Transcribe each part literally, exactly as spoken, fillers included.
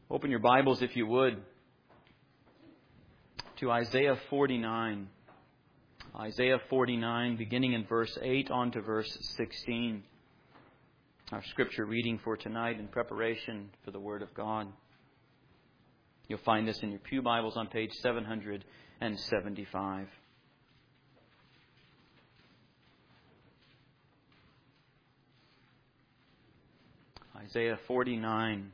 Open your Bibles, if you would, to Isaiah forty-nine. Isaiah forty-nine, beginning in verse eight on to verse sixteen. Our scripture reading for tonight in preparation for the Word of God. You'll find this in your pew Bibles on page seven hundred seventy-five. Isaiah forty-nine.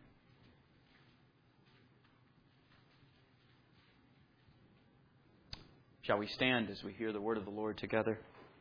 Shall we stand as we hear the word of the Lord together?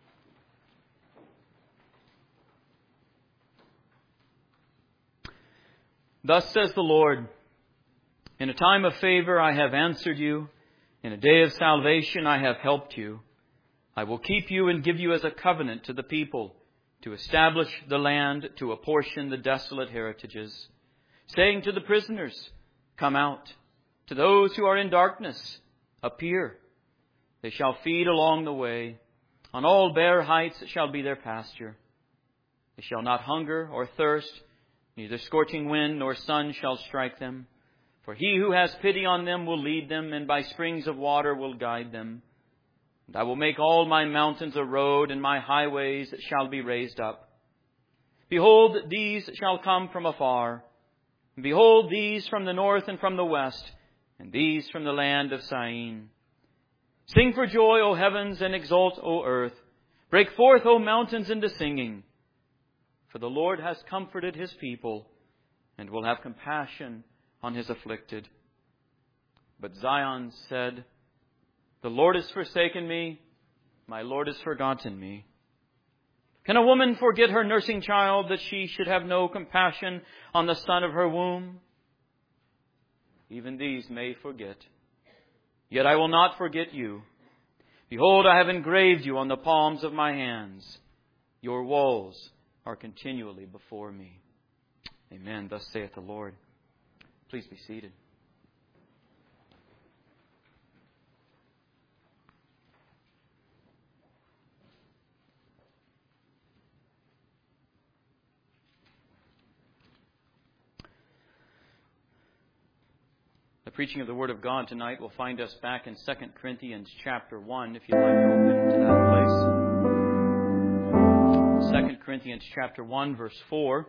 Thus says the Lord, in a time of favor I have answered you. In a day of salvation I have helped you. I will keep you and give you as a covenant to the people, to establish the land, to apportion the desolate heritages, saying to the prisoners, come out. To those who are in darkness, appear. They shall feed along the way. On all bare heights shall be their pasture. They shall not hunger or thirst, neither scorching wind nor sun shall strike them. For he who has pity on them will lead them, and by springs of water will guide them. And I will make all my mountains a road, and my highways shall be raised up. Behold, these shall come from afar. And behold, these from the north and from the west, and these from the land of Syene. Sing for joy, O heavens, and exult, O earth. Break forth, O mountains, into singing. For the Lord has comforted his people, and will have compassion on his afflicted. But Zion said, the Lord has forsaken me, my Lord has forgotten me. Can a woman forget her nursing child, that she should have no compassion on the son of her womb? Even these may forget. Yet I will not forget you. Behold, I have engraved you on the palms of my hands. Your walls are continually before me. Amen. Thus saith the Lord. Please be seated. The preaching of the Word of God tonight will find us back in Second Corinthians chapter one, if you'd like to open to that place. Second Corinthians chapter one, verse four.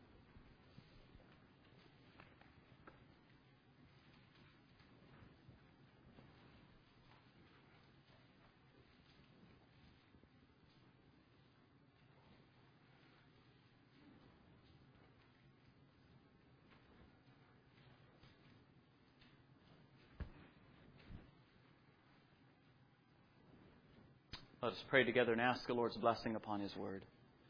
Let us pray together and ask the Lord's blessing upon His Word.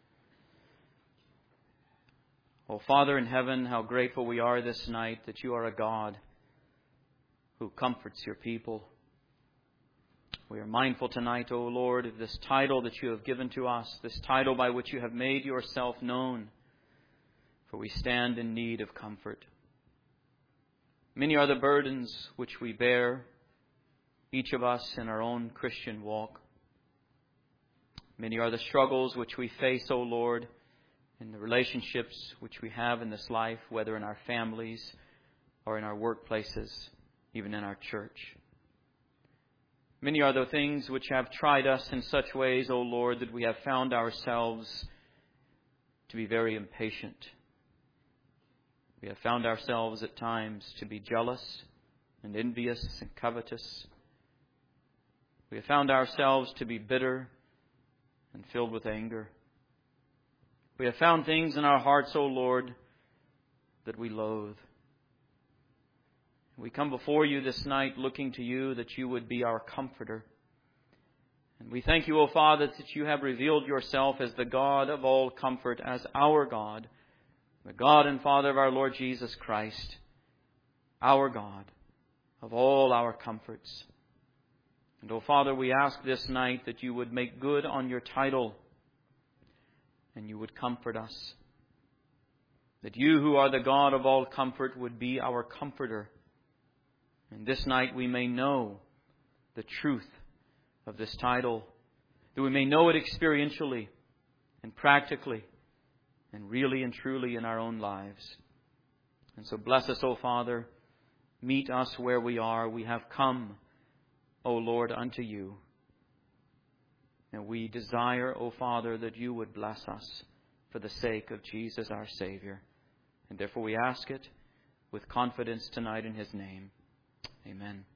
Oh, Father in heaven, how grateful we are this night that you are a God who comforts your people. We are mindful tonight, O Lord, of this title that you have given to us, this title by which you have made yourself known, for we stand in need of comfort. Many are the burdens which we bear, each of us in our own Christian walk. Many are the struggles which we face, O Lord, in the relationships which we have in this life, whether in our families or in our workplaces, even in our church. Many are the things which have tried us in such ways, O Lord, that we have found ourselves to be very impatient. We have found ourselves at times to be jealous and envious and covetous. We have found ourselves to be bitter and filled with anger. We have found things in our hearts, O Lord, that we loathe. We come before you this night looking to you that you would be our comforter. And we thank you, O Father, that you have revealed yourself as the God of all comfort, as our God, the God and Father of our Lord Jesus Christ, our God of all our comforts. And, O Father, we ask this night that you would make good on your title and you would comfort us. That you, who are the God of all comfort, would be our comforter. And this night we may know the truth of this title, that we may know it experientially and practically and really and truly in our own lives. And so bless us, O Father, Meet us where we are. We have come, O Lord, unto you. And we desire, O Father, that you would bless us for the sake of Jesus our Savior. And therefore we ask it with confidence tonight in His name. Amen.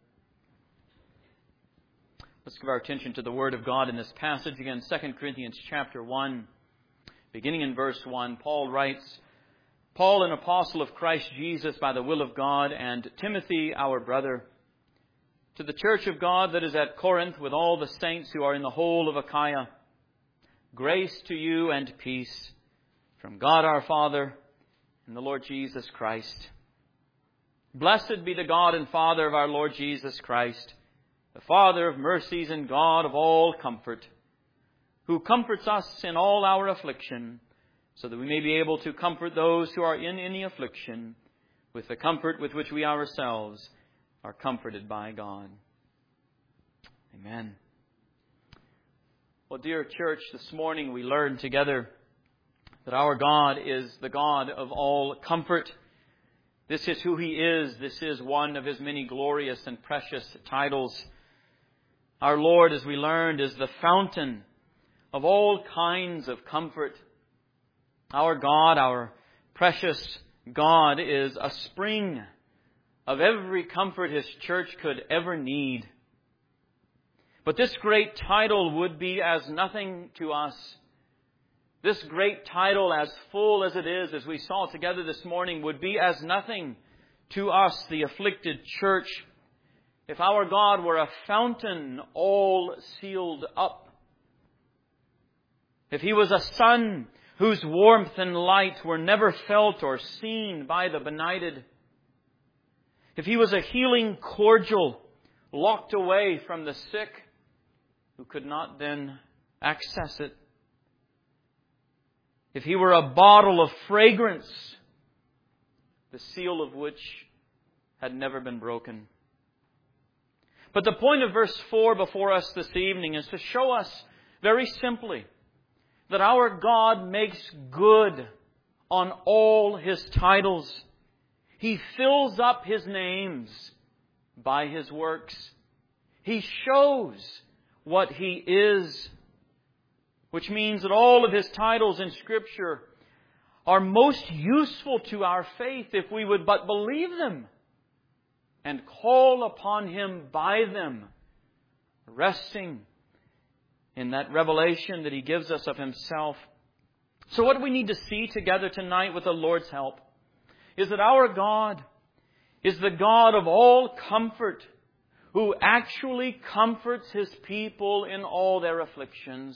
Let's give our attention to the Word of God in this passage again. Second Corinthians chapter one, beginning in verse one, Paul writes, Paul, an apostle of Christ Jesus by the will of God, and Timothy, our brother, to the church of God that is at Corinth with all the saints who are in the whole of Achaia, grace to you and peace from God our Father and the Lord Jesus Christ. Blessed be the God and Father of our Lord Jesus Christ, the Father of mercies and God of all comfort, who comforts us in all our affliction, so that we may be able to comfort those who are in any affliction with the comfort with which we ourselves are comforted by God. Amen. Well, dear church, this morning we learned together that our God is the God of all comfort. This is who He is. This is one of His many glorious and precious titles. Our Lord, as we learned, is the fountain of all kinds of comfort. Our God, our precious God, is a spring of every comfort His church could ever need. But this great title would be as nothing to us. This great title, as full as it is, as we saw together this morning, would be as nothing to us, the afflicted church, if our God were a fountain all sealed up. If He was a sun whose warmth and light were never felt or seen by the benighted. If He was a healing cordial locked away from the sick who could not then access it. If He were a bottle of fragrance, the seal of which had never been broken. But the point of verse four before us this evening is to show us very simply that our God makes good on all His titles. He fills up His names by His works. He shows what He is, which means that all of His titles in Scripture are most useful to our faith if we would but believe them and call upon Him by them, resting in that revelation that He gives us of Himself. So what we need to see together tonight with the Lord's help is that our God is the God of all comfort, who actually comforts His people in all their afflictions.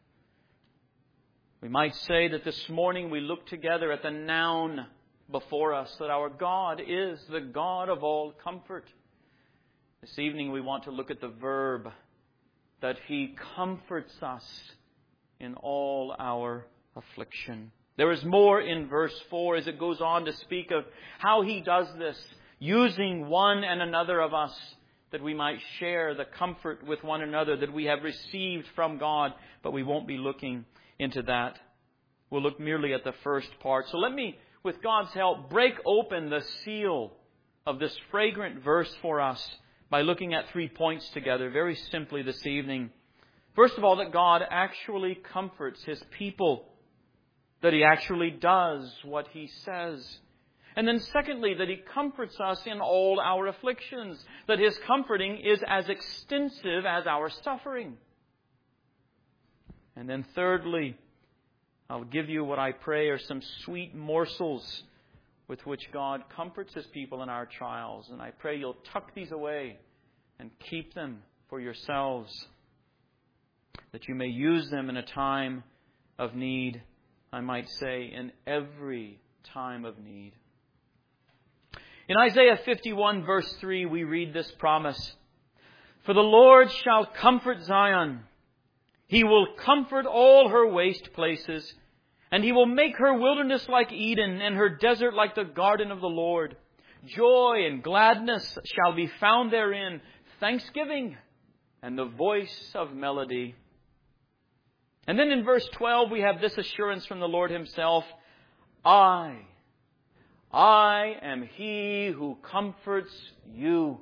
We might say that this morning we look together at the noun before us, that our God is the God of all comfort. This evening we want to look at the verb, that He comforts us in all our affliction. There is more in verse four as it goes on to speak of how He does this, using one and another of us, that we might share the comfort with one another that we have received from God. But we won't be looking into that. We'll look merely at the first part. So let me, with God's help, break open the seal of this fragrant verse for us by looking at three points together very simply this evening. First of all, that God actually comforts His people, that He actually does what He says. And then secondly, that He comforts us in all our afflictions, that His comforting is as extensive as our suffering. And then thirdly, I'll give you what I pray are some sweet morsels with which God comforts His people in our trials. And I pray you'll tuck these away and keep them for yourselves, that you may use them in a time of need, I might say, in every time of need. In Isaiah fifty-one verse three, we read this promise, "For the Lord shall comfort Zion. He will comfort all her waste places, and He will make her wilderness like Eden, and her desert like the garden of the Lord. Joy and gladness shall be found therein, thanksgiving and the voice of melody." And then in verse twelve, we have this assurance from the Lord Himself, I, I am He who comforts you.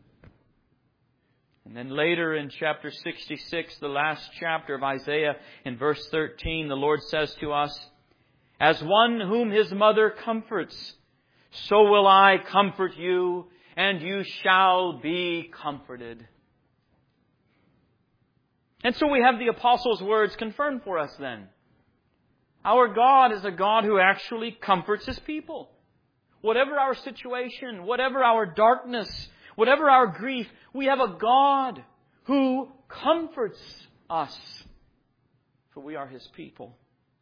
And then later in chapter sixty-six, the last chapter of Isaiah, in verse thirteen, the Lord says to us, as one whom his mother comforts, so will I comfort you, and you shall be comforted. And so we have the apostles' words confirmed for us then. Our God is a God who actually comforts His people. Whatever our situation, whatever our darkness, whatever our grief, we have a God who comforts us, for we are His people.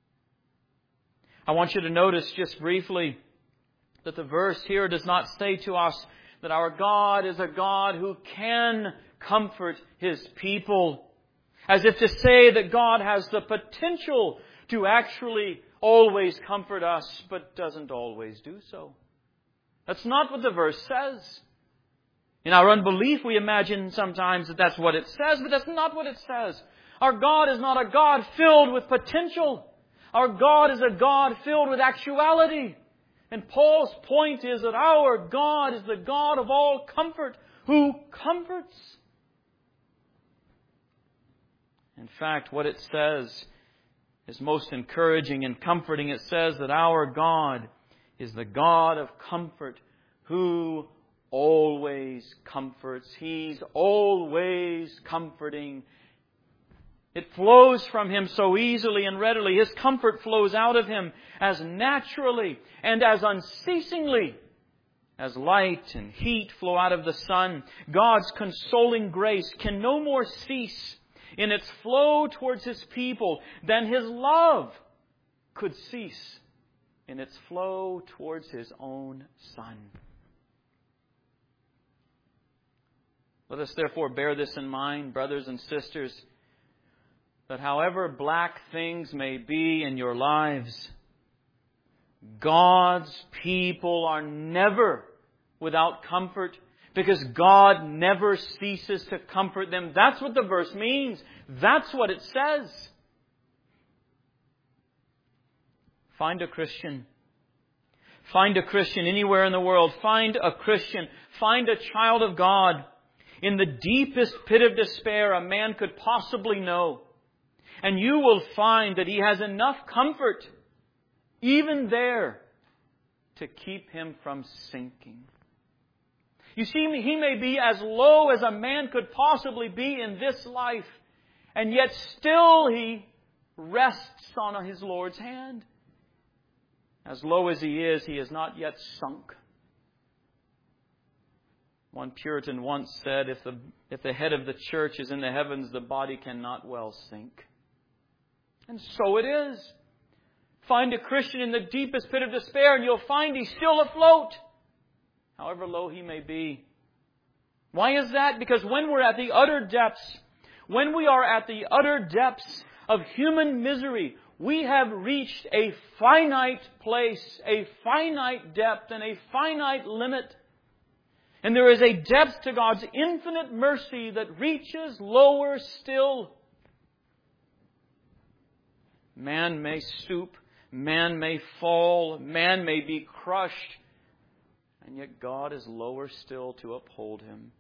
I want you to notice just briefly that the verse here does not say to us that our God is a God who can comfort His people, as if to say that God has the potential to actually always comfort us, but doesn't always do so. That's not what the verse says. In our unbelief, we imagine sometimes that that's what it says, but that's not what it says. Our God is not a God filled with potential. Our God is a God filled with actuality. And Paul's point is that our God is the God of all comfort, who comforts. In fact, what it says is most encouraging and comforting. It says that our God is the God of comfort, who always comforts. He's always comforting. It flows from Him so easily and readily. His comfort flows out of Him as naturally and as unceasingly as light and heat flow out of the sun. God's consoling grace can no more cease in its flow towards His people than His love could cease in its flow towards His own Son. Let us therefore bear this in mind, brothers and sisters, that however black things may be in your lives, God's people are never without comfort, because God never ceases to comfort them. That's what the verse means. That's what it says. Find a Christian. Find a Christian anywhere in the world. Find a Christian. Find a child of God in the deepest pit of despair a man could possibly know. And you will find that he has enough comfort, even there, to keep him from sinking. You see, he may be as low as a man could possibly be in this life, and yet still he rests on his Lord's hand. As low as he is, he is not yet sunk. One Puritan once said, if the, if the head of the church is in the heavens, the body cannot well sink. And so it is. Find a Christian in the deepest pit of despair and you'll find he's still afloat, however low he may be. Why is that? Because when we're at the utter depths, when we are at the utter depths of human misery, we have reached a finite place, a finite depth, and a finite limit. And there is a depth to God's infinite mercy that reaches lower still. Man may stoop, man may fall, man may be crushed, and yet God is lower still to uphold him.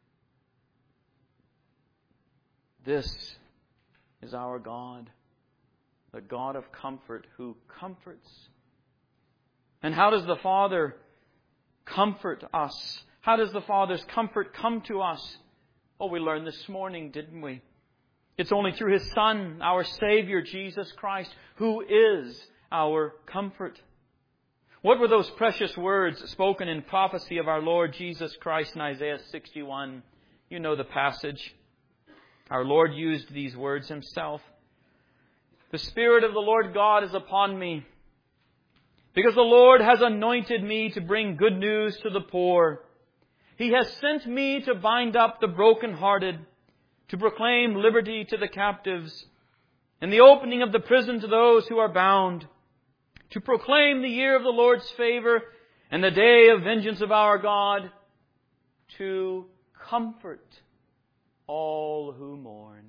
This is our God, the God of comfort who comforts. And how does the Father comfort us? How does the Father's comfort come to us? Oh, we learned this morning, didn't we? It's only through His Son, our Savior, Jesus Christ, who is our comfort. What were those precious words spoken in prophecy of our Lord Jesus Christ in Isaiah sixty-one? You know the passage. Our Lord used these words Himself. The Spirit of the Lord God is upon me, because the Lord has anointed me to bring good news to the poor. He has sent me to bind up the brokenhearted, to proclaim liberty to the captives, and the opening of the prison to those who are bound, to proclaim the year of the Lord's favor and the day of vengeance of our God, to comfort all who mourn.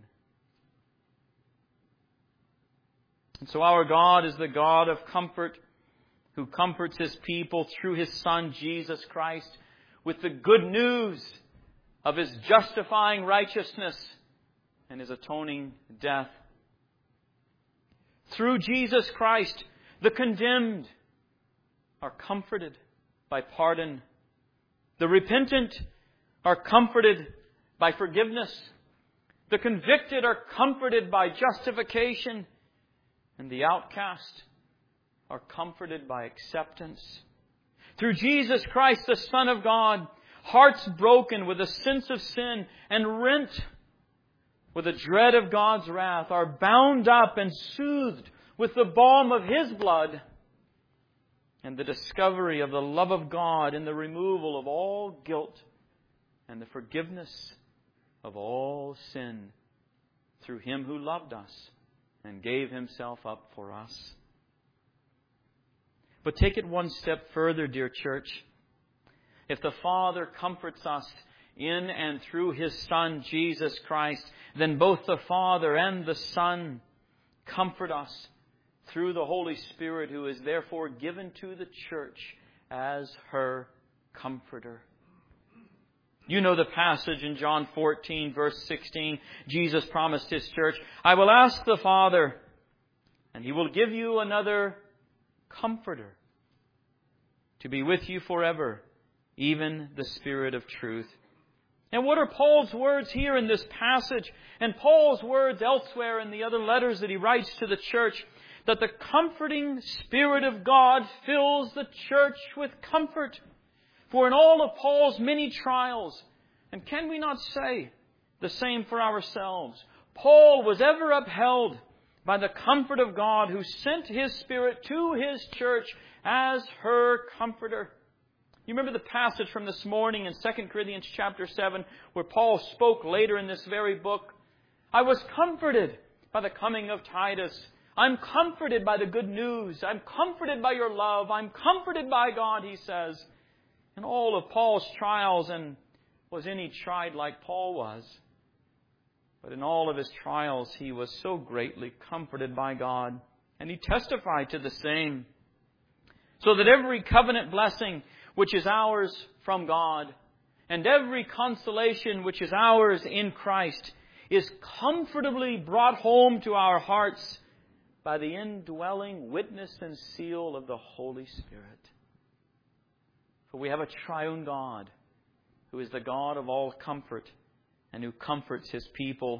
And so our God is the God of comfort, who comforts His people through His Son, Jesus Christ, with the good news of His justifying righteousness and His atoning death. Through Jesus Christ, the condemned are comforted by pardon. The repentant are comforted by forgiveness. The convicted are comforted by justification. And the outcast are comforted by acceptance. Through Jesus Christ, the Son of God, hearts broken with a sense of sin and rent with a dread of God's wrath are bound up and soothed with the balm of His blood and the discovery of the love of God in the removal of all guilt and the forgiveness of all sin through Him who loved us and gave Himself up for us. But take it one step further, dear church. If the Father comforts us in and through His Son, Jesus Christ, then both the Father and the Son comfort us through the Holy Spirit, who is therefore given to the church as her comforter. You know the passage in John fourteen, verse sixteen. Jesus promised His church, "I will ask the Father, and He will give you another Comforter to be with you forever, even the Spirit of truth." And what are Paul's words here in this passage, and Paul's words elsewhere in the other letters that he writes to the church? That the comforting Spirit of God fills the church with comfort. For in all of Paul's many trials, and can we not say the same for ourselves, Paul was ever upheld by the comfort of God, who sent His Spirit to His church as her comforter. You remember the passage from this morning in Second Corinthians chapter seven, where Paul spoke later in this very book. I was comforted by the coming of Titus. I'm comforted by the good news. I'm comforted by your love. I'm comforted by God, he says. In all of Paul's trials, and was any tried like Paul was? But in all of his trials, he was so greatly comforted by God. And he testified to the same. So that every covenant blessing which is ours from God, and every consolation which is ours in Christ, is comfortably brought home to our hearts by the indwelling witness and seal of the Holy Spirit. For we have a triune God, who is the God of all comfort, and who comforts His people.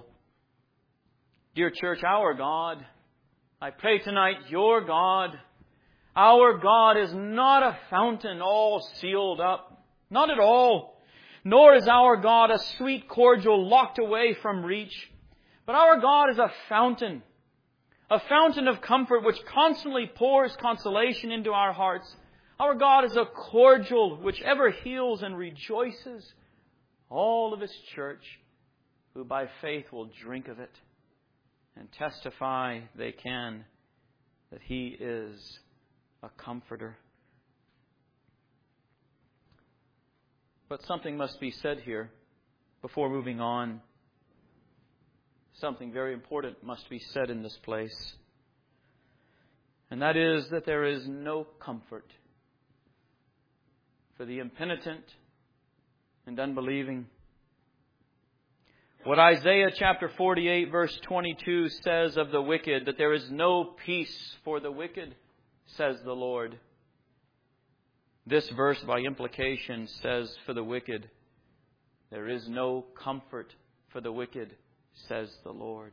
Dear church, our God, I pray tonight, your God, our God is not a fountain all sealed up. Not at all. Nor is our God a sweet cordial locked away from reach. But our God is a fountain. A fountain of comfort which constantly pours consolation into our hearts. Our God is a cordial which ever heals and rejoices all of His church, who by faith will drink of it and testify they can that He is a comforter. But something must be said here before moving on. Something very important must be said in this place. And that is that there is no comfort for the impenitent and unbelieving. What Isaiah chapter forty-eight verse twenty-two says of the wicked, that there is no peace for the wicked, says the Lord. This verse by implication says for the wicked, there is no comfort for the wicked, says the Lord.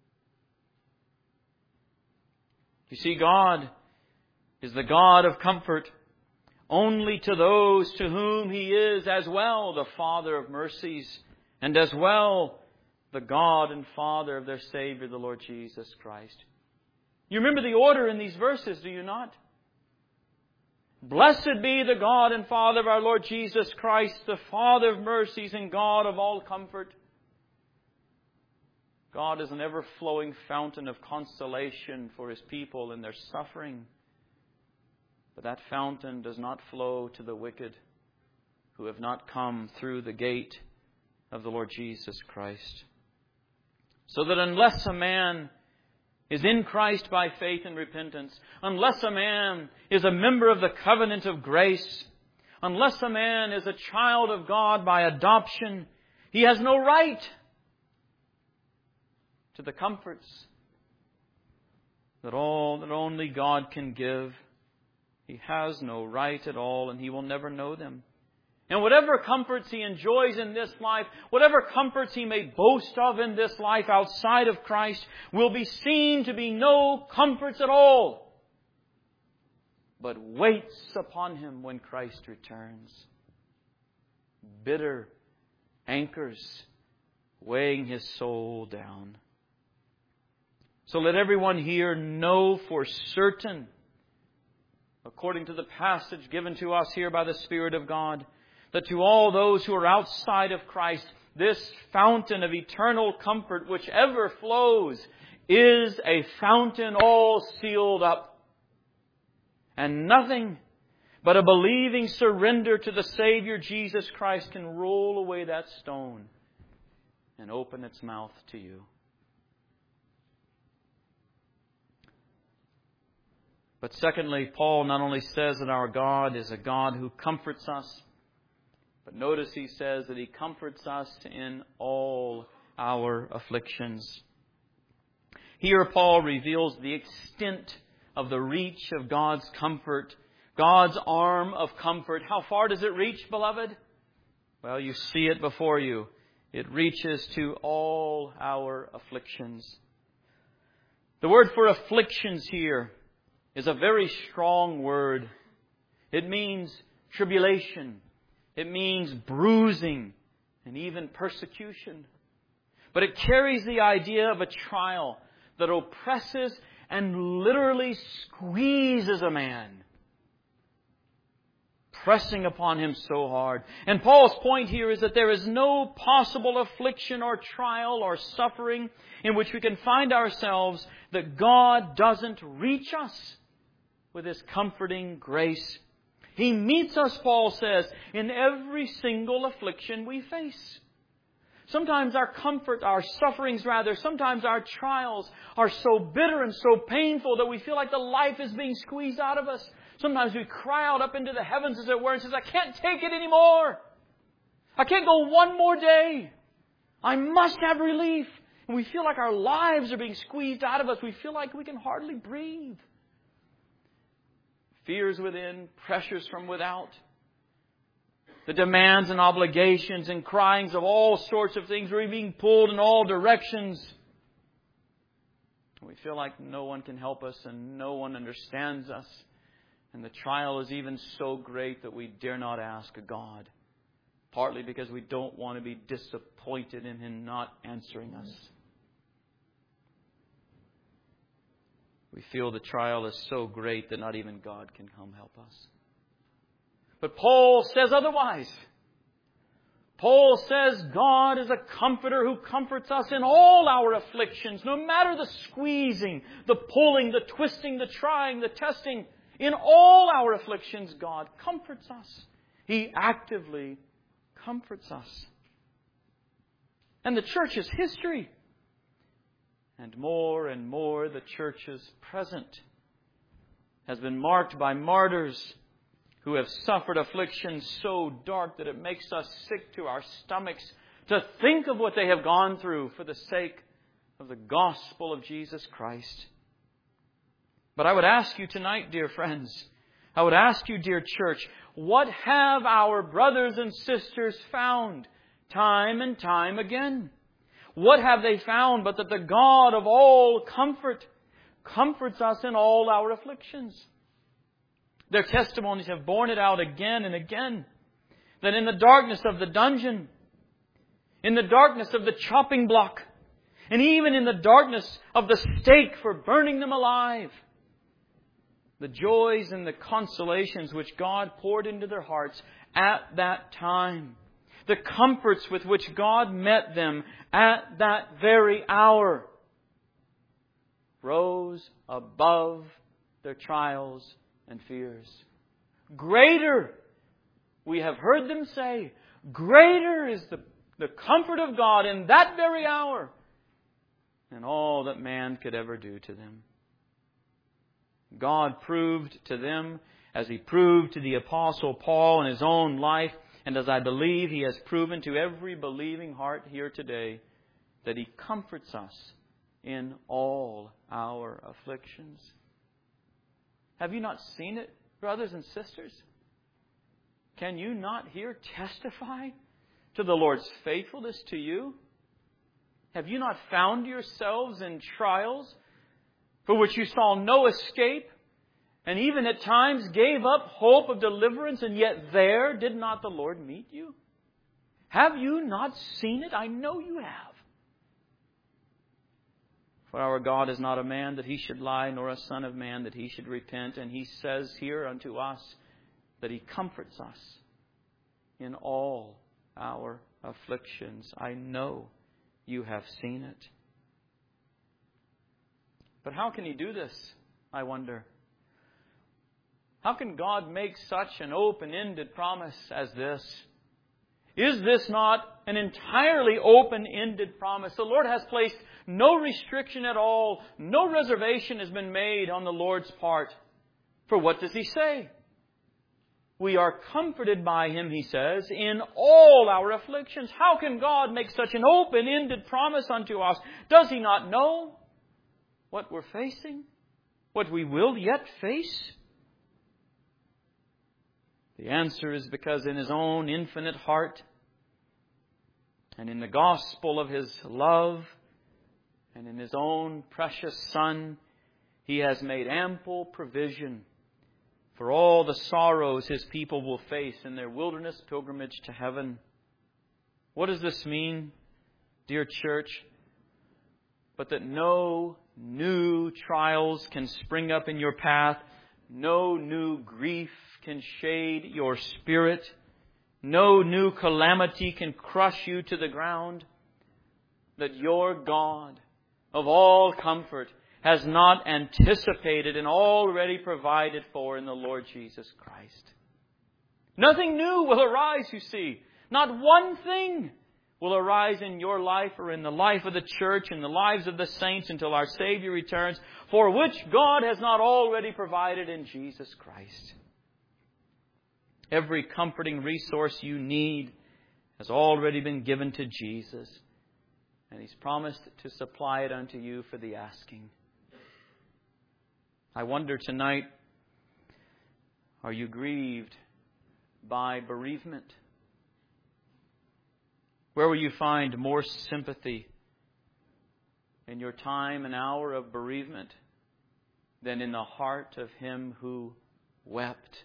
You see, God is the God of comfort only to those to whom He is as well the Father of mercies, and as well the God and Father of their Savior, the Lord Jesus Christ. You remember the order in these verses, do you not? Blessed be the God and Father of our Lord Jesus Christ, the Father of mercies and God of all comfort. God is an ever-flowing fountain of consolation for His people in their suffering. But that fountain does not flow to the wicked who have not come through the gate of the Lord Jesus Christ. So that unless a man is in Christ by faith and repentance, unless a man is a member of the covenant of grace, unless a man is a child of God by adoption, he has no right to the comforts that all that only God can give. He has no right at all, and he will never know them. And whatever comforts he enjoys in this life, whatever comforts he may boast of in this life outside of Christ, will be seen to be no comforts at all, but waits upon him when Christ returns. Bitter anchors weighing his soul down. So let everyone here know for certain, according to the passage given to us here by the Spirit of God, that to all those who are outside of Christ, this fountain of eternal comfort, which ever flows, is a fountain all sealed up. And nothing but a believing surrender to the Savior Jesus Christ can roll away that stone and open its mouth to you. But secondly, Paul not only says that our God is a God who comforts us, but notice he says that he comforts us in all our afflictions. Here Paul reveals the extent of the reach of God's comfort, God's arm of comfort. How far does it reach, beloved? Well, you see it before you. It reaches to all our afflictions. The word for afflictions here is a very strong word. It means tribulation. It means bruising and even persecution. But it carries the idea of a trial that oppresses and literally squeezes a man, pressing upon him so hard. And Paul's point here is that there is no possible affliction or trial or suffering in which we can find ourselves that God doesn't reach us with His comforting grace. He meets us, Paul says, in every single affliction we face. Sometimes our comfort, our sufferings rather, sometimes our trials are so bitter and so painful that we feel like the life is being squeezed out of us. Sometimes we cry out up into the heavens, as it were, and says, I can't take it anymore. I can't go one more day. I must have relief. And we feel like our lives are being squeezed out of us. We feel like we can hardly breathe. Fears within, pressures from without. The demands and obligations and cryings of all sorts of things are being pulled in all directions. We feel like no one can help us and no one understands us. And the trial is even so great that we dare not ask God. Partly because we don't want to be disappointed in Him not answering us. We feel the trial is so great that not even God can come help us. But Paul says otherwise. Paul says God is a comforter who comforts us in all our afflictions, no matter the squeezing, the pulling, the twisting, the trying, the testing. In all our afflictions, God comforts us. He actively comforts us. And the church's history, and more and more the church's present, has been marked by martyrs who have suffered afflictions so dark that it makes us sick to our stomachs to think of what they have gone through for the sake of the gospel of Jesus Christ. But I would ask you tonight, dear friends, I would ask you, dear church, what have our brothers and sisters found time and time again? What have they found but that the God of all comfort comforts us in all our afflictions? Their testimonies have borne it out again and again, that in the darkness of the dungeon, in the darkness of the chopping block, and even in the darkness of the stake for burning them alive, the joys and the consolations which God poured into their hearts at that time, the comforts with which God met them at that very hour, rose above their trials and fears. Greater, we have heard them say, greater is the, the comfort of God in that very hour and all that man could ever do to them. God proved to them, as He proved to the Apostle Paul in his own life, and as I believe He has proven to every believing heart here today, that He comforts us in all our afflictions. Have you not seen it, brothers and sisters? Can you not here testify to the Lord's faithfulness to you? Have you not found yourselves in trials for which you saw no escape, and even at times gave up hope of deliverance, and yet there did not the Lord meet you? Have you not seen it? I know you have. For our God is not a man that He should lie, nor a son of man that He should repent. And He says here unto us that He comforts us in all our afflictions. I know you have seen it. But how can He do this, I wonder? How can God make such an open-ended promise as this? Is this not an entirely open-ended promise? The Lord has placed no restriction at all. No reservation has been made on the Lord's part. For what does He say? We are comforted by Him, He says, in all our afflictions. How can God make such an open-ended promise unto us? Does He not know what we're facing? What we will yet face? The answer is because in His own infinite heart and in the gospel of His love and in His own precious Son, He has made ample provision for all the sorrows His people will face in their wilderness pilgrimage to heaven. What does this mean, dear church? But that no new trials can spring up in your path. No new grief can shade your spirit. No new calamity can crush you to the ground. That your God of all comfort has not anticipated and already provided for in the Lord Jesus Christ. Nothing new will arise, you see. Not one thing will arise in your life or in the life of the church and the lives of the saints until our Savior returns, for which God has not already provided in Jesus Christ. Every comforting resource you need has already been given to Jesus, and He's promised to supply it unto you for the asking. I wonder tonight, are you grieved by bereavement? Where will you find more sympathy in your time and hour of bereavement than in the heart of Him who wept?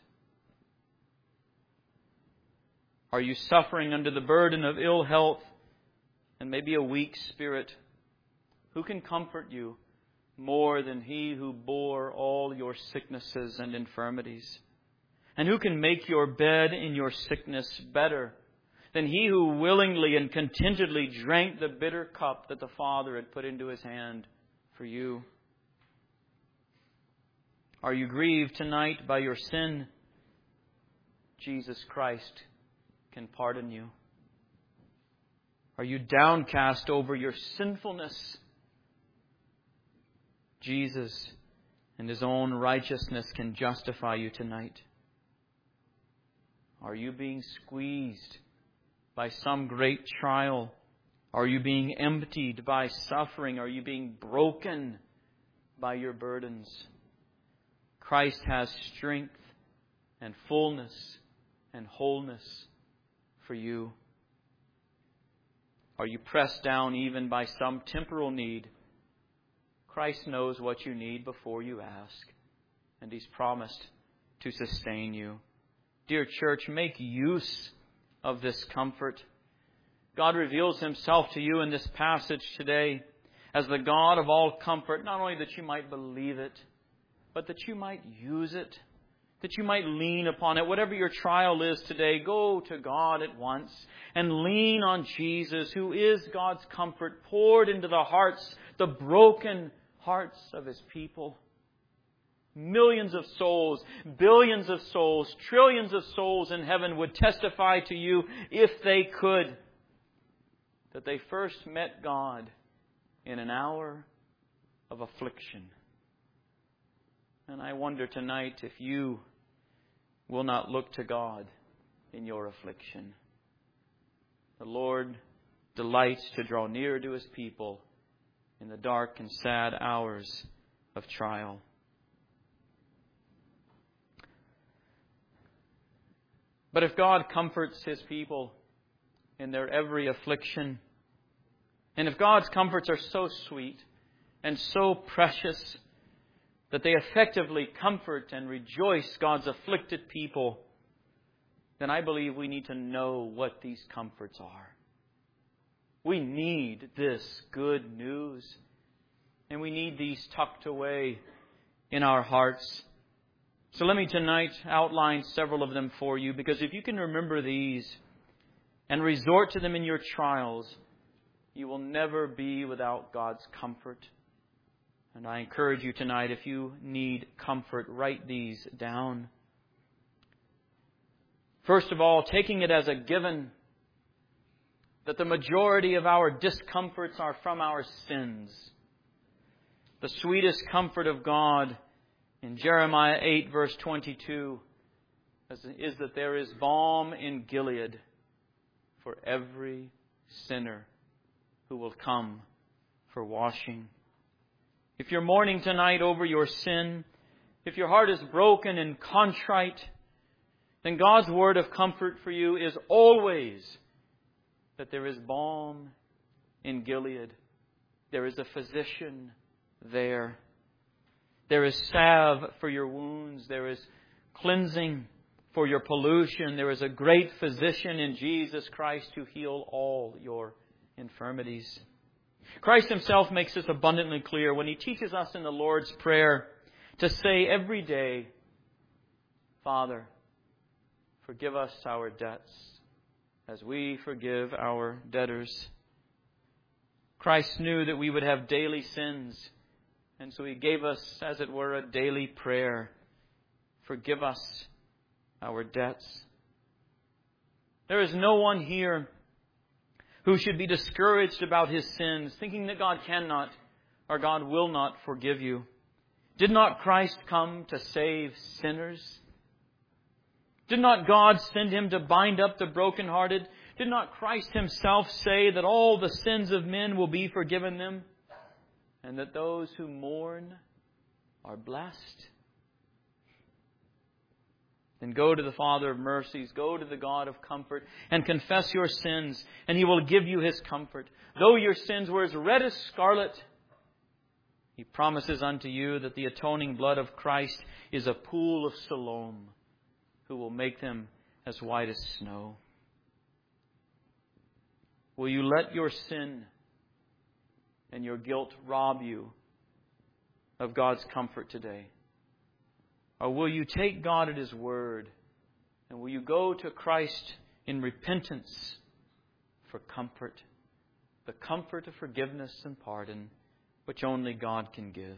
Are you suffering under the burden of ill health and maybe a weak spirit? Who can comfort you more than He who bore all your sicknesses and infirmities? And who can make your bed in your sickness better than He who willingly and contentedly drank the bitter cup that the Father had put into His hand for you? Are you grieved tonight by your sin? Jesus Christ can pardon you. Are you downcast over your sinfulness? Jesus and His own righteousness can justify you tonight. Are you being squeezed by some great trial? Are you being emptied by suffering? Are you being broken by your burdens? Christ has strength and fullness and wholeness for you. Are you pressed down even by some temporal need? Christ knows what you need before you ask, and He's promised to sustain you. Dear church, make use of this comfort. God reveals Himself to you in this passage today as the God of all comfort, not only that you might believe it, but that you might use it, that you might lean upon it. Whatever your trial is today, go to God at once and lean on Jesus, who is God's comfort poured into the hearts, the broken hearts of His people. Millions of souls, billions of souls, trillions of souls in heaven would testify to you, if they could, that they first met God in an hour of affliction. And I wonder tonight if you will not look to God in your affliction. The Lord delights to draw near to His people in the dark and sad hours of trial. But if God comforts His people in their every affliction, and if God's comforts are so sweet and so precious that they effectively comfort and rejoice God's afflicted people, then I believe we need to know what these comforts are. We need this good news, and we need these tucked away in our hearts. So let me tonight outline several of them for you, because if you can remember these and resort to them in your trials, you will never be without God's comfort. And I encourage you tonight, if you need comfort, write these down. First of all, taking it as a given that the majority of our discomforts are from our sins. The sweetest comfort of God in Jeremiah eight verse twenty-two is that there is balm in Gilead for every sinner who will come for washing. If you're mourning tonight over your sin, if your heart is broken and contrite, then God's word of comfort for you is always that there is balm in Gilead. There is a physician there. There is salve for your wounds. There is cleansing for your pollution. There is a great physician in Jesus Christ to heal all your infirmities. Christ Himself makes this abundantly clear when He teaches us in the Lord's Prayer to say every day, Father, forgive us our debts as we forgive our debtors. Christ knew that we would have daily sins, and so He gave us, as it were, a daily prayer. Forgive us our debts. There is no one here who should be discouraged about his sins, thinking that God cannot or God will not forgive you. Did not Christ come to save sinners? Did not God send Him to bind up the brokenhearted? Did not Christ Himself say that all the sins of men will be forgiven them, and that those who mourn are blessed? Then go to the Father of mercies, go to the God of comfort, and confess your sins, and He will give you His comfort. Though your sins were as red as scarlet, He promises unto you that the atoning blood of Christ is a pool of Siloam, who will make them as white as snow. Will you let your sin and your guilt rob you of God's comfort today? Or will you take God at His word, and will you go to Christ in repentance for comfort, the comfort of forgiveness and pardon, which only God can give?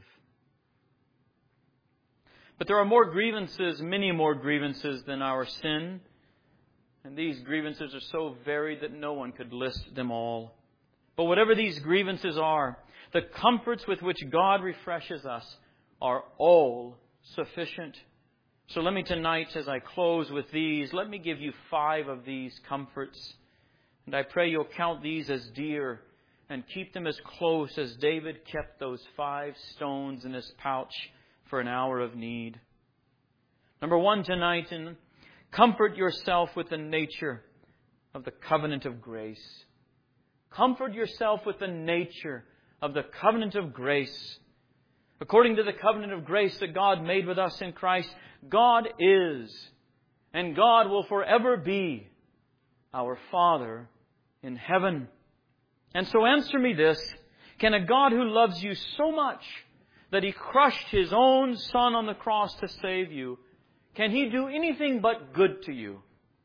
But there are more grievances, many more grievances than our sin. And these grievances are so varied that no one could list them all. But whatever these grievances are, the comforts with which God refreshes us are all sufficient. So let me tonight, as I close with these, let me give you five of these comforts. And I pray you'll count these as dear and keep them as close as David kept those five stones in his pouch for an hour of need. Number one tonight, and comfort yourself with the nature of the covenant of grace. Comfort yourself with the nature of the covenant of grace. According to the covenant of grace that God made with us in Christ, God is and God will forever be our Father in heaven. And so answer me this: can a God who loves you so much that He crushed His own Son on the cross to save you, can He do anything but good to you?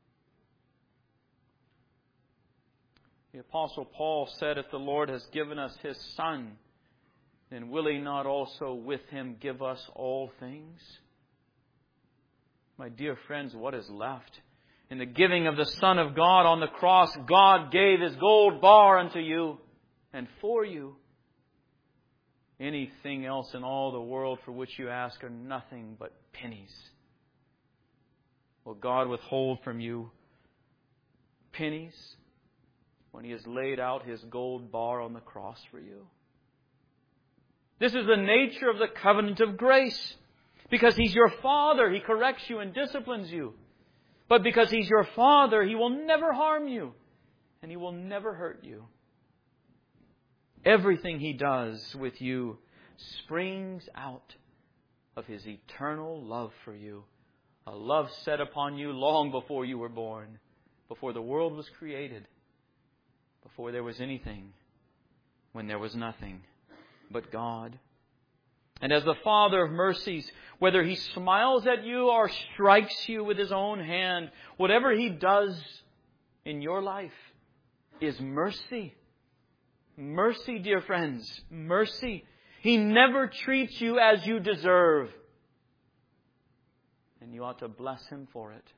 The Apostle Paul said, if the Lord has given us His Son, then will He not also with Him give us all things? My dear friends, what is left? In the giving of the Son of God on the cross, God gave His gold bar unto you and for you. anything else in all the world for which you ask are nothing but pennies. Will God withhold from you pennies when He has laid out His gold bar on the cross for you? This is the nature of the covenant of grace. Because He's your Father, He corrects you and disciplines you. But because He's your Father, He will never harm you. And He will never hurt you. Everything He does with you springs out of His eternal love for you. A love set upon you long before you were born. Before the world was created. Before there was anything. When there was nothing but God. And as the Father of mercies, whether He smiles at you or strikes you with His own hand, whatever He does in your life is mercy. Mercy, dear friends. Mercy. He never treats you as you deserve. And you ought to bless Him for it.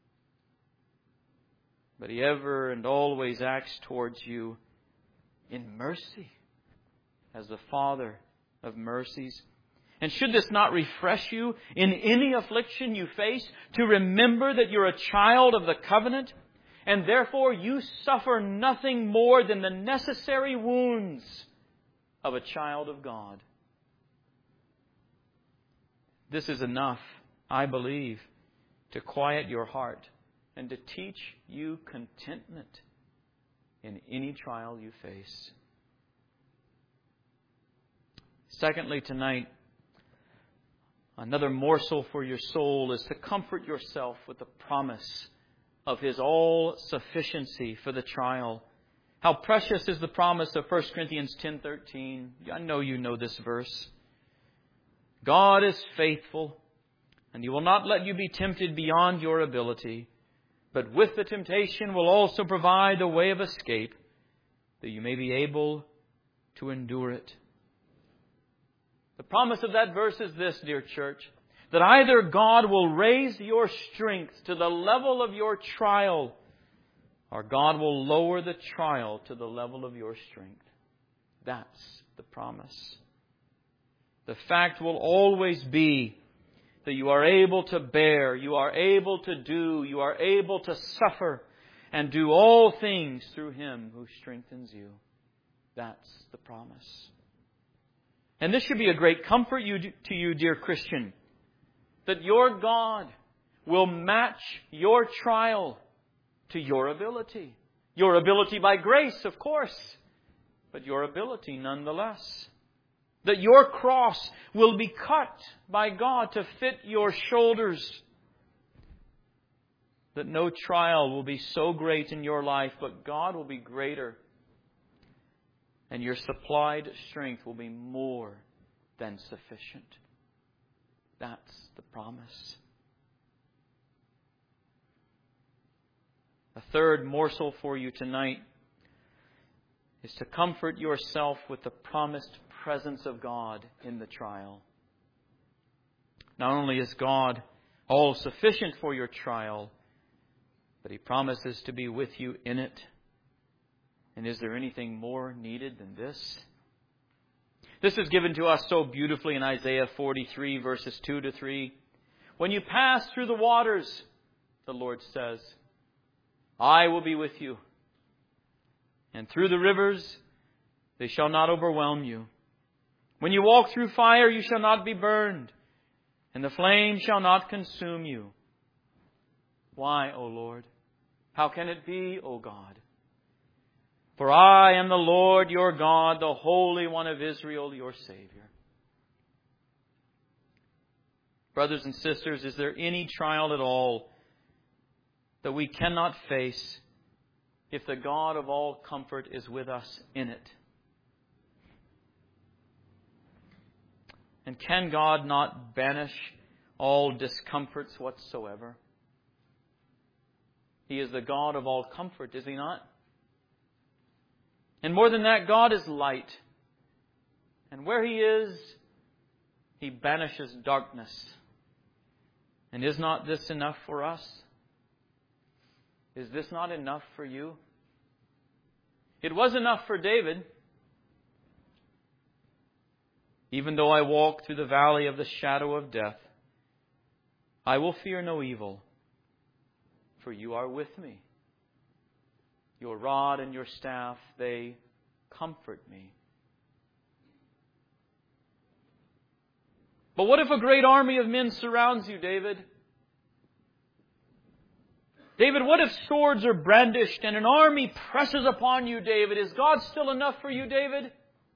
But He ever and always acts towards you in mercy. As the Father of mercies. And should this not refresh you in any affliction you face, to remember that you're a child of the covenant, and therefore you suffer nothing more than the necessary wounds of a child of God. This is enough, I believe, to quiet your heart and to teach you contentment in any trial you face. Secondly, tonight, another morsel for your soul is to comfort yourself with the promise of His all-sufficiency for the trial. How precious is the promise of First Corinthians ten thirteen. I know you know this verse. God is faithful, and He will not let you be tempted beyond your ability, but with the temptation will also provide a way of escape, that you may be able to endure it. The promise of that verse is this, dear church, that either God will raise your strength to the level of your trial, or God will lower the trial to the level of your strength. That's the promise. The fact will always be that you are able to bear, you are able to do, you are able to suffer, and do all things through Him who strengthens you. That's the promise. And this should be a great comfort you, to you, dear Christian, that your God will match your trial to your ability. Your ability by grace, of course, but your ability nonetheless. That your cross will be cut by God to fit your shoulders. That no trial will be so great in your life, but God will be greater. And your supplied strength will be more than sufficient. That's the promise. A third morsel for you tonight is to comfort yourself with the promised presence of God in the trial. Not only is God all sufficient for your trial, but He promises to be with you in it. And is there anything more needed than this? This is given to us so beautifully in Isaiah forty-three, verses two to three. When you pass through the waters, the Lord says, I will be with you. And through the rivers, they shall not overwhelm you. When you walk through fire, you shall not be burned, and the flame shall not consume you. Why, O Lord? How can it be, O God? For I am the Lord your God, the Holy One of Israel, your Savior. Brothers and sisters, is there any trial at all that we cannot face if the God of all comfort is with us in it? And can God not banish all discomforts whatsoever? He is the God of all comfort, is He not? And more than that, God is light. And where He is, He banishes darkness. And is not this enough for us? Is this not enough for you? It was enough for David. Even though I walk through the valley of the shadow of death, I will fear no evil, for you are with me. Your rod and your staff, they comfort me. But what if a great army of men surrounds you, David? David, what if swords are brandished and an army presses upon you, David? Is God still enough for you, David?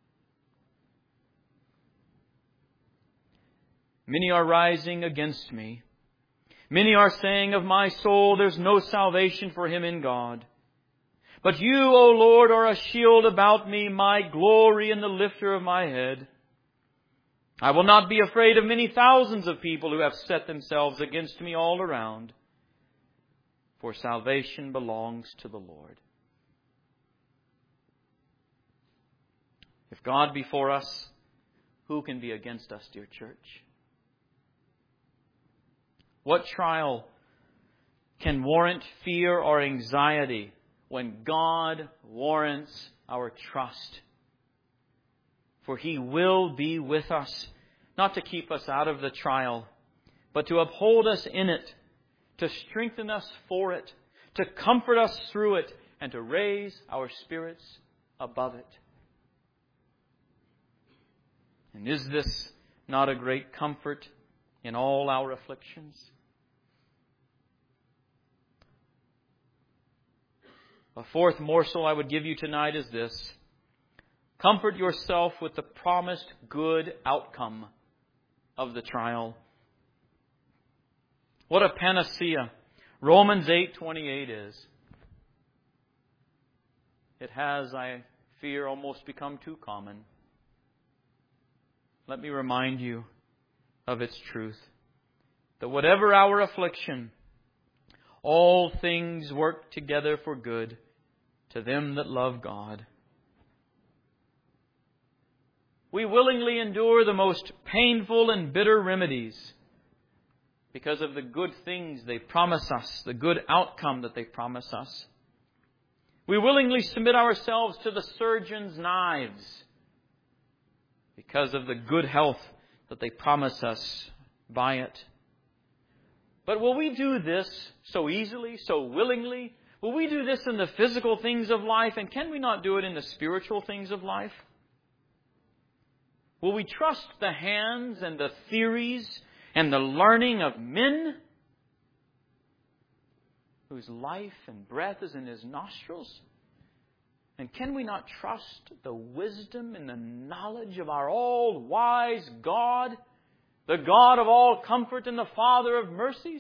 Many are rising against me. Many are saying of my soul, there's no salvation for him in God. But you, O Lord, are a shield about me, my glory and the lifter of my head. I will not be afraid of many thousands of people who have set themselves against me all around. For salvation belongs to the Lord. If God be for us, who can be against us, dear church? What trial can warrant fear or anxiety when God warrants our trust? For He will be with us, not to keep us out of the trial, but to uphold us in it, to strengthen us for it, to comfort us through it, and to raise our spirits above it. And is this not a great comfort in all our afflictions? A fourth morsel I would give you tonight is this. Comfort yourself with the promised good outcome of the trial. What a panacea Romans eight twenty-eight is. It has, I fear, almost become too common. Let me remind you of its truth. That whatever our affliction, all things work together for good to them that love God. We willingly endure the most painful and bitter remedies because of the good things they promise us, the good outcome that they promise us. We willingly submit ourselves to the surgeon's knives because of the good health that they promise us by it. But will we do this so easily, so willingly? Will we do this in the physical things of life? And can we not do it in the spiritual things of life? Will we trust the hands and the theories and the learning of men whose life and breath is in His nostrils? And can we not trust the wisdom and the knowledge of our all-wise God, the God of all comfort and the Father of mercies?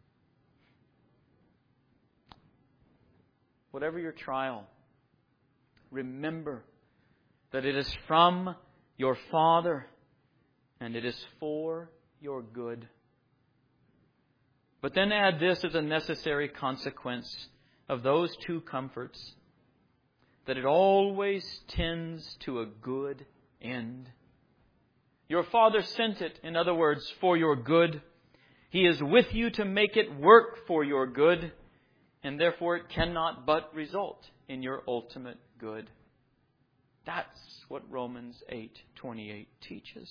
Whatever your trial, remember that it is from your Father and it is for your good. But then add this as a necessary consequence of those two comforts, that it always tends to a good end. Your Father sent it, in other words, for your good. He is with you to make it work for your good, and therefore it cannot but result in your ultimate good. That's what Romans eight twenty-eight teaches.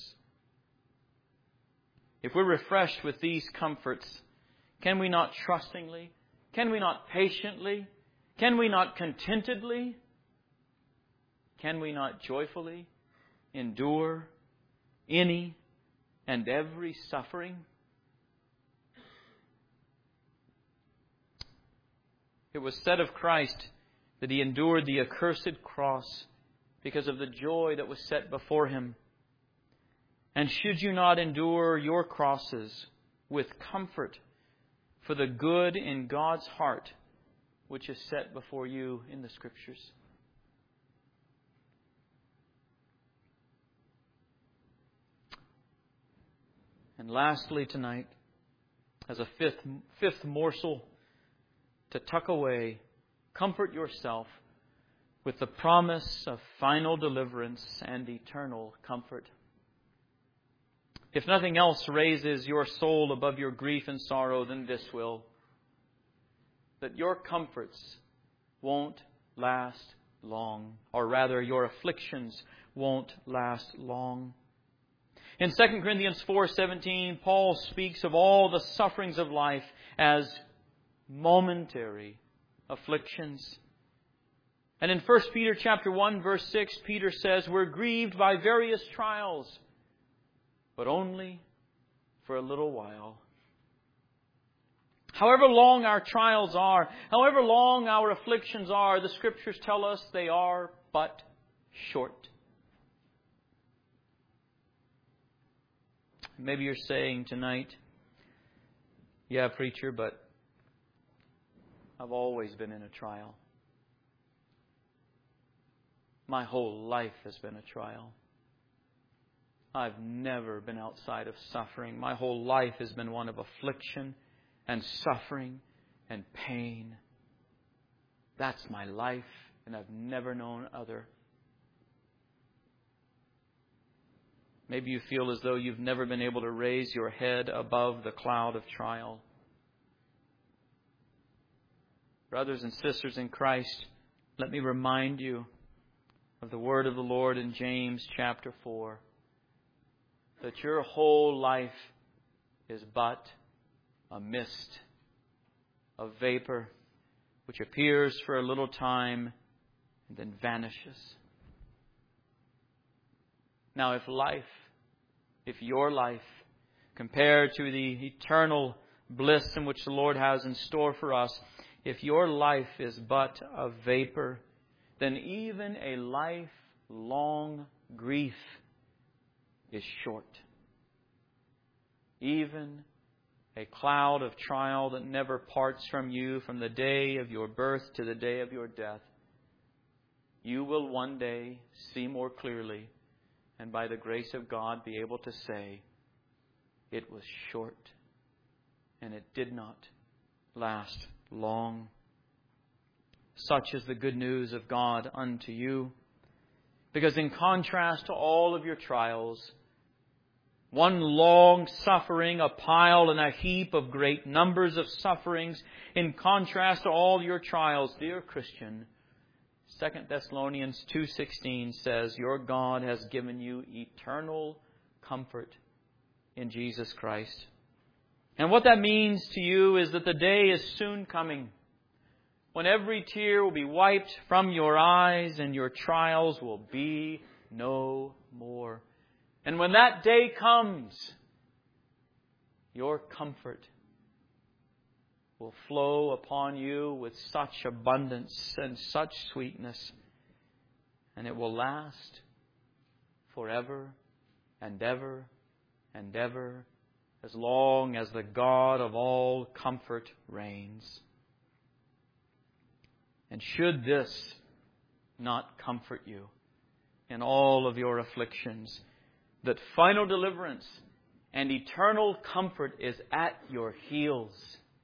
If we're refreshed with these comforts, can we not trustingly, can we not patiently, can we not contentedly, can we not joyfully endure any and every suffering? It was said of Christ that He endured the accursed cross because of the joy that was set before Him. And should you not endure your crosses with comfort for the good in God's heart, which is set before you in the Scriptures? And lastly tonight, as a fifth, fifth morsel to tuck away, comfort yourself with the promise of final deliverance and eternal comfort. If nothing else raises your soul above your grief and sorrow, then this will. That your comforts won't last long. Or rather, your afflictions won't last long. In Second Corinthians four seventeen, Paul speaks of all the sufferings of life as momentary afflictions. And in First Peter chapter one, verse six, Peter says, we're grieved by various trials, but only for a little while. However long our trials are, however long our afflictions are, the Scriptures tell us they are but short. Maybe you're saying tonight, yeah, preacher, but I've always been in a trial. My whole life has been a trial. I've never been outside of suffering. My whole life has been one of affliction and suffering and pain. That's my life, and I've never known other. Maybe you feel as though you've never been able to raise your head above the cloud of trial. Brothers and sisters in Christ, let me remind you of the word of the Lord in James chapter four, that your whole life is but a mist, a vapor, which appears for a little time and then vanishes. Now, if life, if your life, compared to the eternal bliss in which the Lord has in store for us, if your life is but a vapor, then even a lifelong grief is short. Even a cloud of trial that never parts from you from the day of your birth to the day of your death, you will one day see more clearly, and by the grace of God be able to say, it was short and it did not last long. Such is the good news of God unto you. Because in contrast to all of your trials, one long suffering, a pile and a heap of great numbers of sufferings, in contrast to all your trials, dear Christian, Second Thessalonians two sixteen says, your God has given you eternal comfort in Jesus Christ. And what that means to you is that the day is soon coming when every tear will be wiped from your eyes and your trials will be no more. And when that day comes, your comfort will flow upon you with such abundance and such sweetness, and it will last forever and ever and ever, as long as the God of all comfort reigns. And should this not comfort you in all of your afflictions, that final deliverance and eternal comfort is at your heels.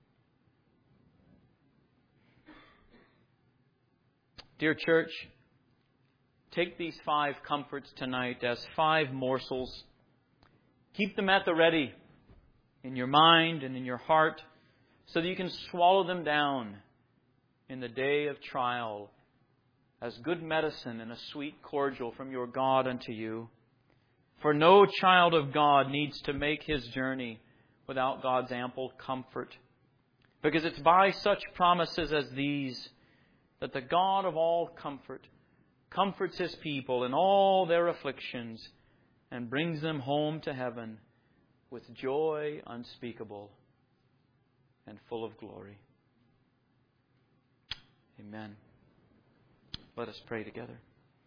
Dear church, take these five comforts tonight as five morsels. Keep them at the ready in your mind and in your heart so that you can swallow them down in the day of trial as good medicine and a sweet cordial from your God unto you. For no child of God needs to make his journey without God's ample comfort. Because it's by such promises as these that the God of all comfort comforts His people in all their afflictions and brings them home to heaven with joy unspeakable and full of glory. Amen. Let us pray together.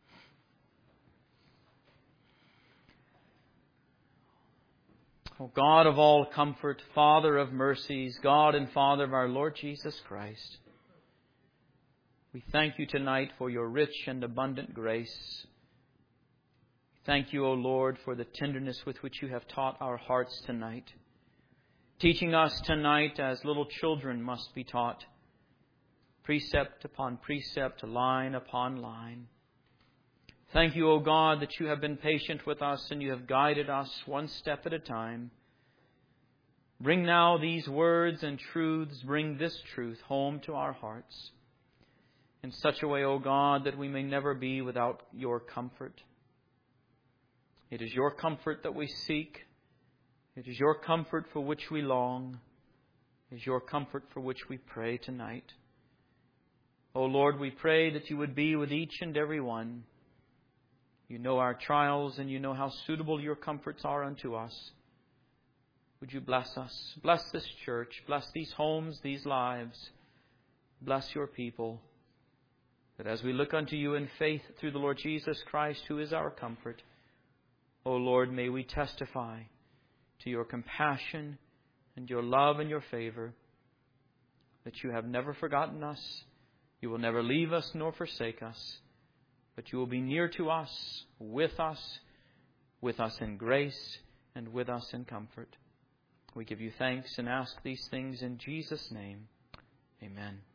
O God of all comfort, Father of mercies, God and Father of our Lord Jesus Christ, we thank you tonight for your rich and abundant grace. Thank you, O Lord, for the tenderness with which you have taught our hearts tonight, teaching us tonight as little children must be taught, precept upon precept, line upon line. Thank you, O God, that you have been patient with us and you have guided us one step at a time. Bring now these words and truths, bring this truth home to our hearts in such a way, O God, that we may never be without your comfort. It is your comfort that we seek. It is your comfort for which we long. It is your comfort for which we pray tonight. O Lord, we pray that you would be with each and every one. You know our trials, and you know how suitable your comforts are unto us. Would you bless us? Bless this church. Bless these homes, these lives. Bless your people. That as we look unto you in faith through the Lord Jesus Christ, who is our comfort, O Lord, may we testify to your compassion and your love and your favor, that you have never forgotten us, you will never leave us nor forsake us, but you will be near to us, with us, with us in grace, and with us in comfort. We give you thanks and ask these things in Jesus' name. Amen.